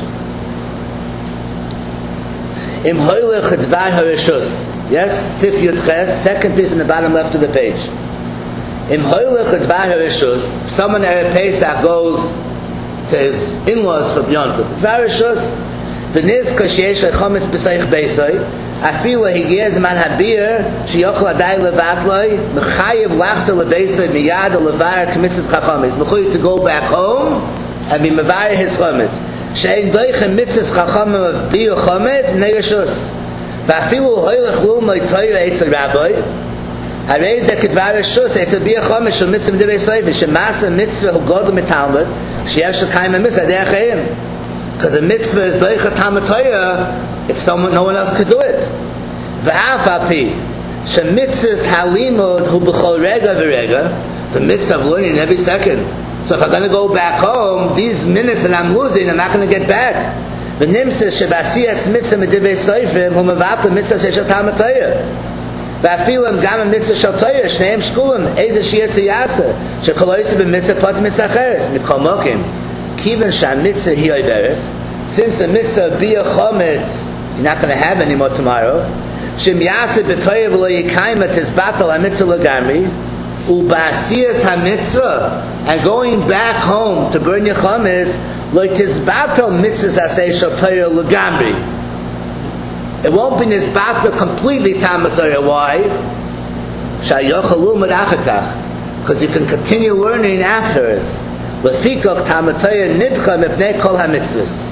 Im Hoylech Dvar Harishus. Yes, Sif Yud Ches, second piece in the bottom left of the page. Im Hoylech Dvar Harishus. Someone at Pesach goes to his in-laws for B'yontiv. Dvar Harishus. V'niz kashesh lechometz b'seich beisai. Afila higiyah zman habir sheyochel adai levatloi mechayev lachta lebeisai miyad or levar k'mitzvahs chachamis. Mechayev to go back home and be mevar his chometz. She'en doichem mitzvahs chachamim of biyu chometz b'nei rishus. V'afilu hoylech lul mo'itoyra etzel rabbi. Harei zeh k'dvar rishus etzel biyu chometz shel mitzvah m'divei soifish shemasa mitzvah hu godel mitalmud sheyev shel kaim ha-mitzvah adei achayim. Because the mitzvah is doichet Talmud Torah if someone, no one else could do it. V'af api shemitzvahs halimud hu b'chol rega v'rega, the mitzvah of learning every second. So if I'm going to go back home, these minutes that I'm losing, I'm not going to get back. V'nimtzas shebasiyas mitzvah medivei soifim hu mevatel mitzvah shel Talmud Torah. V'afilam gam mitzvah shel Torah shneim shkulim eze shiyetzi yasa shekoloyse b'mitzvah pot mitzvah cheres mikol mokim kiven sham mitzvah hi oiveres. Since the mitzvah of biyah chometz you're not going to have any more tomorrow. Shem yaseh b'toyev lo yikayim tizbatel ha-mitzvah l'gamri u'ba'asiyas ha-mitzvah, and going back home to burn your chometz lo tizbatel mitzvahs aseh shel Torah l'gamri. It won't be nizbatel completely Talmud Torah. Why? Shayochalu medachakach. because you can continue learning afterwards. Lefikach Talmud Torah nidcha mipnei kol hamitzvos.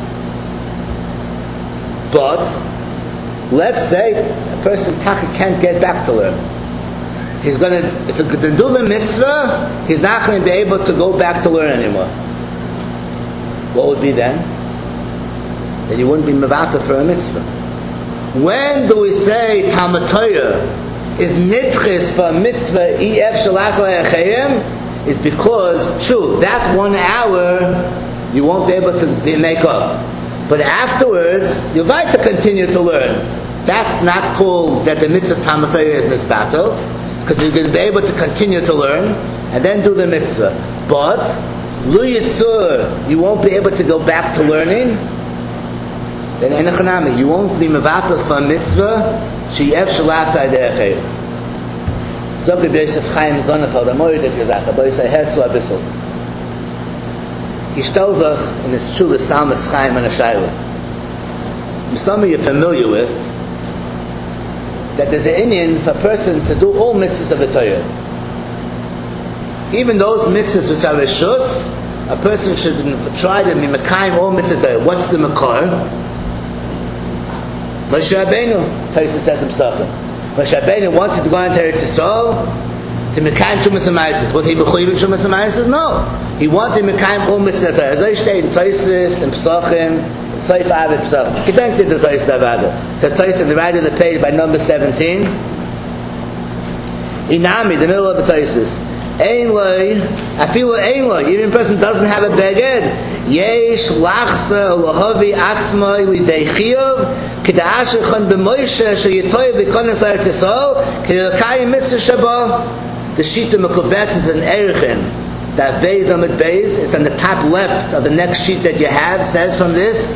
But let's say a person taka can't get back to learn. He's going to, if he could do the mitzvah, he's not going to be able to go back to learn anymore. What would be then? Then you wouldn't be mevatel for a mitzvah. When do we say Talmud Torah is nidchis for a mitzvah ef shalas layachayim? Is because, true, that one hour you won't be able to be, make up. But afterwards, you're right to continue to learn. That's not called that the mitzvah Talmud Torah is nisbatel, because you're going to be able to continue to learn and then do the mitzvah. But lu yitzur, you won't be able to go back to learning. Then enochanami, you won't be mevatel for a mitzvah she'ef shalasai derechayim. So the Yosef Chaim Zonnefeld, a moed gesagt, aber ich sei Herz a bissel. He stellt sich in his Shul Salmas Chaim and a Shaila. Mustama you're familiar with that there's an Indian for a person to do all mitzvahs of the Torah. Even those mitzvahs which are reshus, a person should try to be mekayim all mitzvahs of the Torah. What's the makar? Moshe Rabbeinu, Taisa says himself. Moshe Rabbeinu wanted to go into Eretz Yisrael to mekayim Tumas HaMaisos. Was he mechuyev in Tumas HaMaisos? No. He wanted to mekayim all mitzvahs of the Torah. As I state in Taisis, in Pesachim, Seif Avid Pesach. Connected to Taisis Avada. It says Taisis in the right of the page by number seventeen. Inami, the middle of the Taisis. Ein loy, afilu ein loy. Even a person doesn't have a beged. Yesh lachsa lohavi atzmai lidei chiyuv k'da'asher chon b'moishe sheyitoy v'kones Eretz Yisrael k'yilakayim mitzvah shaba. The sheet of Mekubetz is an erichin. That Beis Amid Beis, it's on the top left of the next sheet that you have, says from this.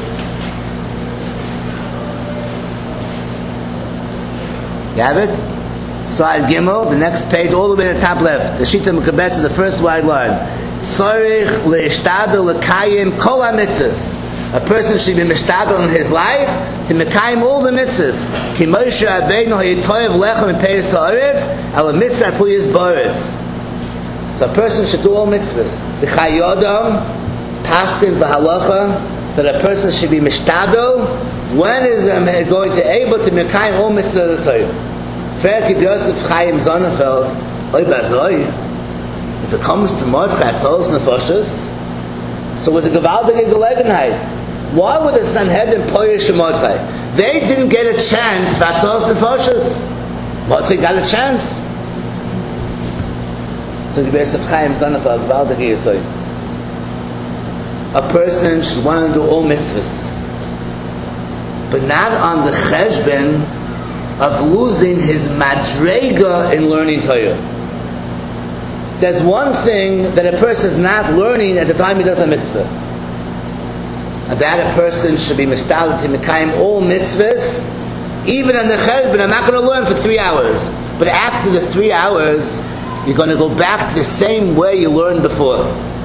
You have it? Slide Gimel, the next page, all the way to the top left. The sheet of Mekubetz is the first wide line. Tzorich le'ishtadel l'kayim kol ha-mitzvahs. A person should be mishtadel in his life to mekayim all the mitzvahs. Ki Moshe Rabbeinu ha'yitoyev lechem in Peres ha'aretz, al ha-mitzvah tluyis ba'aretz. So a person should do all mitzvahs. The Chayodam paskins the halacha that a person should be mishtadel. When is he going to able to mekayim all mitzvahs of the Torah? Fair Kib Yosef Chaim Zonnefeld, oy bazoi. If it comes to Mordechai Atzolos Nefoshes, so it was a gewaltige Gelegenheit. Why would the Sanhedrin Poirish Mordechai? They didn't get a chance for Atzolos Nefoshes. Mordechai got a chance. So the Yosef Chaim Zonnefeld, gewaltige Yesod. A person should want to do all mitzvahs, but not on the cheshbon of losing his madrega in learning Torah. There's one thing that a person is not learning at the time he does a mitzvah. And that a person should be mistaled to mekayim all mitzvahs, even on the cheshbon. I'm not going to learn for three hours. But after the three hours, you're going to go back to the same way you learned before.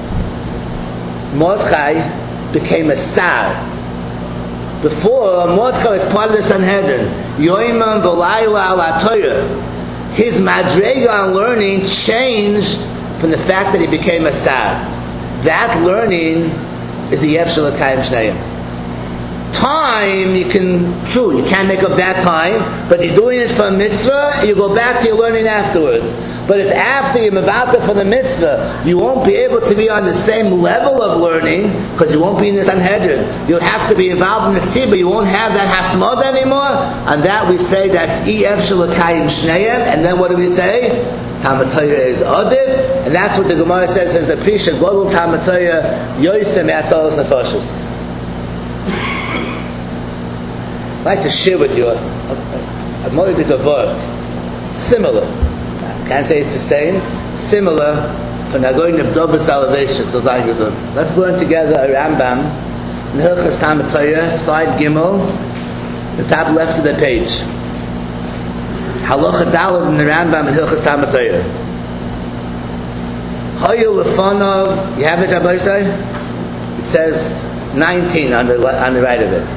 Mordechai became a sar. Before, Mordechai was part of the Sanhedrin. Yoimam v'layla ala Torah. His madrega on learning changed from the fact that he became a sar. That learning is the yef shel l'kayim shneim. Time, you can, true, you can't make up that time, but you're doing it for a mitzvah, and you go back to your learning afterwards. But if after you're mevatel for the mitzvah, you won't be able to be on the same level of learning, because you won't be in the Sanhedrin. You'll have to be involved in the tzibah, you won't have that hasmod anymore, and that we say that's ef shel l'kayim shneim, and then what do we say? Talmud Torah is adif, and that's what the Gemara says, says the Prisha, Godel Talmud Torah, yoysem atzolos nefoshes. I'd like to share with you a, a, a moedik of word, similar. I can't say it's the same. Similar for Nagoyin of Dover salvation. So let's learn together a Rambam in Hilchas Talmud Torah, side Gimel, the top left of the page. Halacha Daled in the Rambam in Hilchas Talmud Torah. Hayu lefanov. You have it, Rabbi Yisai? It says nineteen on the on the right of it.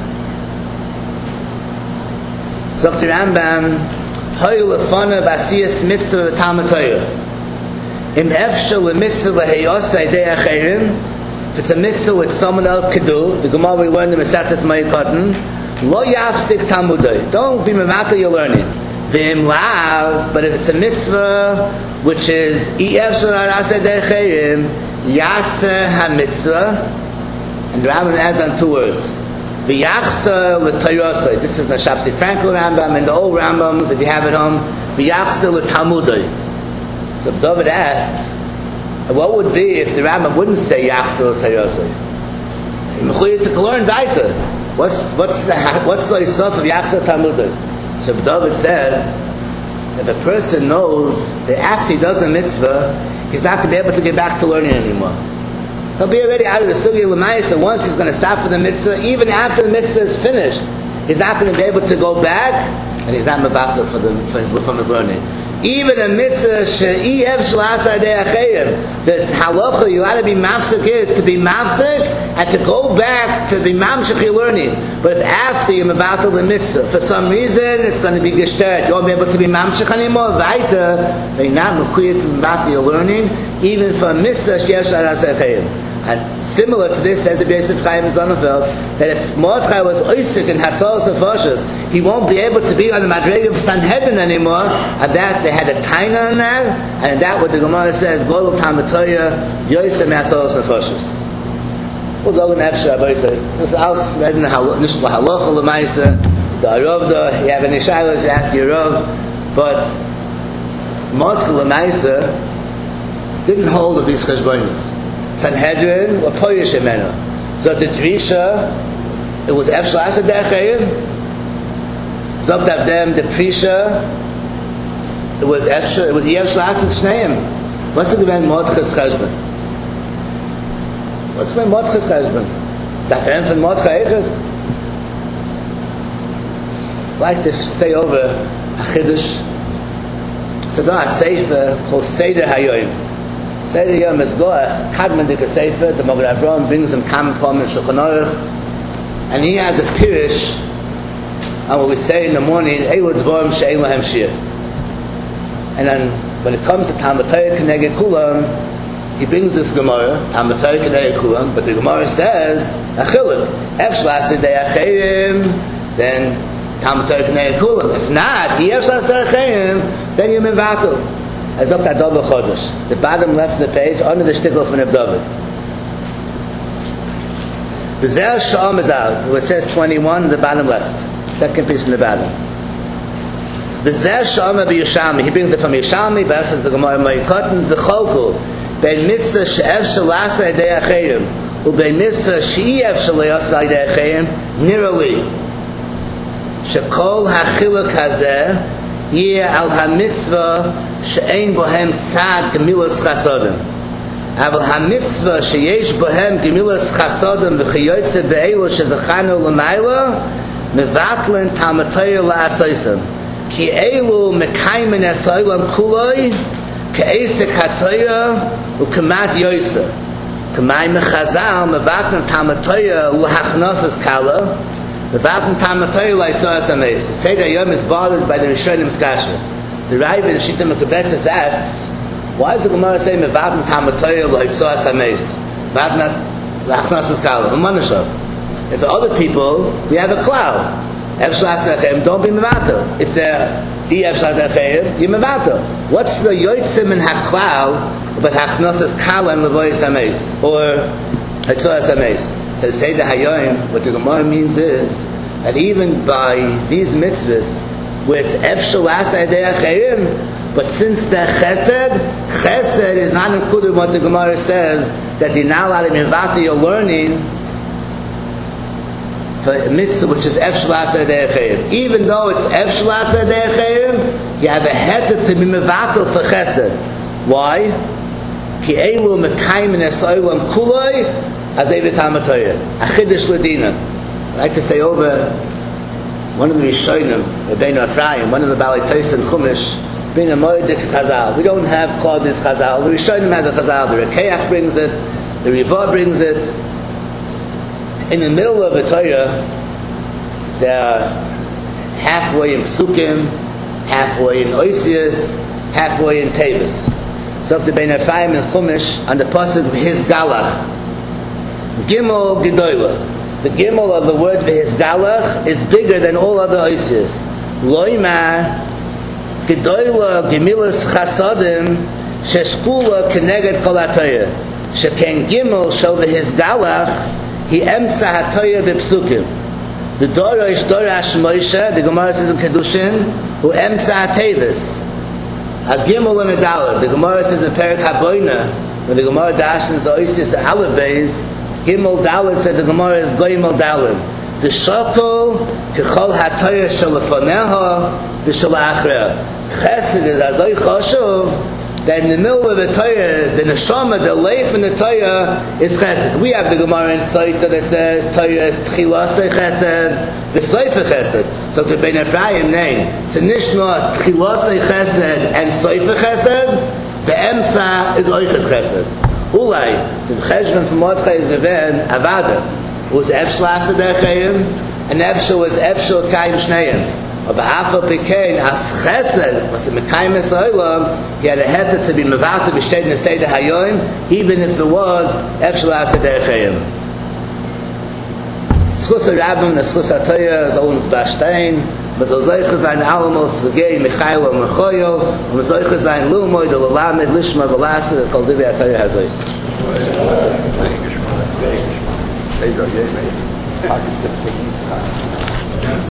So the Rambam. Hayu lefanov asiyas mitzvah Talmud Torah. Im efshel mitzvah leheyosei dei acherim. If it's a mitzvah which someone else could do, the Gemara we learned in Masechtas Ma'ikotin, lo yafsik talmudai. Don't be mevata your learning. V'im lav. But if it's a mitzvah which is I efshel arasei dei acherim, yaseh ha-mitzvah, and the Rambam adds on two words. V'yachsa l'tayrosai. This is Nashapsi Frankel Rambam, and the old Rambams, if you have it home, v'yachsa l'talmudai. So David asked, what would be if the Rambam wouldn't say yachsa l'tayrosai? Mechuyev to learn weiter. What's what's the what's the isaf of yachsa l'talmudai? So David said, if a person knows that after he does a mitzvah, he's not going to be able to get back to learning anymore. He'll be already out of the sugya l'mayis, once he's going to stop for the mitzvah, even after the mitzvah is finished, he's not going to be able to go back, and he's not mevatel for the for his, from his learning. Even a mitzvah she'i ev shlasai dei achayim, the halacha you ought to be mafsek is to be mafsek and to go back to be mamshech your learning. But if after you mevatel the mitzvah, for some reason it's going to be gestert, you won't be able to be mamshech anymore. Weiter, you're not mechuyev to mevatel your learning, even for a mitzvah she'i ev shlasai achayim. And similar to this, says the Yosef Chaim Zonenfeld, that if Mordechai was oisik in Hatzalas Nefashos, he won't be able to be on the Madrega of Sanhedrin anymore. And that they had a taina on that, and that what the Gemara says, Golul Tamatoya Yosef Hatzalas Nefashos. Well, Logan Efshar Abaysa. This else read in the Nishla Halacha Lemaisa, the Arovda. You have any shaylas, you ask your Rov, but Mordechai Lemaisa didn't hold of these cheshbonos. Sanhedrin were poyish emena. So the Drisha, it was Efshel Asad De'achayim. Zokt Avdem, the Prisha, it was Efshel, it was Efshel Asad Shneim. What's the Gemara Mordechai's Cheshbon? What's the Gemara Mordechai's Cheshbon? Dafen from Mordechai Echad? I'd like to say over a Chiddush. It's a Sefer called Seder Hayoim. Seder Yom is Goach, Kadman Dika Sefer, the Mogar Avram brings him Kam Pom and Shulchan Aruch, and he has a pirish on what we say in the morning, Eilu Dvorim She'ein Lahem Shir. And then when it comes to Talmud Torah Keneged Kulam, he brings this Gemara, Talmud Torah Keneged Kulam, but the Gemara says, Achiluk, Ef Shlasei Dei Achayim, then Talmud Torah Keneged Kulam. If not, Ef Shlasei Dei Achayim, then you're Mevatel. As up that double chodesh, the bottom left of the page under the shtickle from Reb David. The Zer Sha'am is out, where it says twenty-one, the bottom left, second piece from the bottom. The Zer Sha'am of Yerushalmi, he brings it from Yerushalmi, versus the Gemara Ma'ikotin, the Cholkul, bein mitzvah she'ev she'lasei dei achayim, u bein mitzvah she'ev she'lasei dei achayim, nirali, she'kol ha'chiluk hazeh, yeh al ha'mitzvah she'ein bohem tzad gemilas chasodim. Aval ha'mitzvah she'yesh bohem gemilas chasodim v'chiyotze be'elu she'zachanu l'mayla mevatlen Talmud Torah la'asoisem. Ki elu mekaymen esoilam kuloi ke'esek ha'toyah u'kemat yoyse. K'may mechazal mevatlen Talmud Torah l'hachnosas kala mevatlen Talmud Torah la'itzoras ameis. The Seder Yom is bothered by the Rishonim Skasha. The Raiv in Shita Mekubetzes asks, why does the Gemara say mevatlen Talmud Torah la'itzoras ameis? Mevatlen l'hachnosas kala. If the other people, we have a cloud. Don't be mevatel. If they're you mevatel. What's the yotzim in haklal but hachnosas kala and levoyis hameis or hatzoras hameis? So say the hayoim. What the Gemara means is that even by these mitzvahs, where it's efshel asay de'achayim, but since the chesed, chesed is not included in what the Gemara says that you're not allowed to be mevatel your learning. For a mitzvah which is efshel asay de'achayim, even though it's efshel asay de'achayim, you have a heter to be mevatel for chesed. Why? Ki elu mekaymen esoilam kuloi azay v'talmud Torah. Achidish l'dina. I like to say over one of the Rishonim, Rabbeinu Ephraim, one of the Balei Tosin Chumash, bring a moedik chazal. We don't have called this chazal. The Rishonim have the chazal. The Rekeach brings it. The Rivah brings it. In the middle of the Torah, they are halfway in Psukim, halfway in Oisius, halfway in Tevis. So the Bein Ephraim and Chumash on the pasuk V'his Galach. Gimel Gedoyla. The Gimel of the word V'his Galach is bigger than all other oises. Loimar Gedoyla Gemilas Chasadim Sheshkula Keneged Kol HaTorah. Sheken Gimel Shel V'his Galach Hi Emtza HaTorah B'Psukim. The Dorosh Dorash Moshe, the Gemara says in Kedushin, Hu Emtza HaTevis. A Gimel and a Dalet. The Gemara says in Perek HaBoina, when the Gemara dashes the oisis, the Aleph Beis, Gimel Dalet says the Gemara is Goimel Dalet. The Shokol Kechol HaTorah Shalafaneha the Shalachreha. Chesed is Azoi Choshuv that in the middle of the Torah, the Neshama, the life in the Torah is Chesed. We have the Gemara in Saita that says Torah is Tchilasei Chesed, the Seifa Chesed. So to Bein Ephraim name, it's a Nishma Tchilasei Chesed and Seifa Chesed. The Emtza is Oichet Chesed. Ulai, the Cheshvan from Mordechai is Neven Avada. It was Efshel Asadechayim, and Efshel was Efshel Kaim Shneim. But Afal Pekain as Chesed was a Mekayim Esoilam. He had a heter to be Mevata b'Shtei Nesei Hayoim, even if it was Efshel Asadechayim. Schus Rabbim and Schus HaTorah is Olens Bashtain. But so Zoycha Zayin Alamos Zugei Michael and Mechoyel, and Zoycha Zayin Lumoy the Lalamed Lishma Velasa Kol Divrei HaTorah Hazoy. Say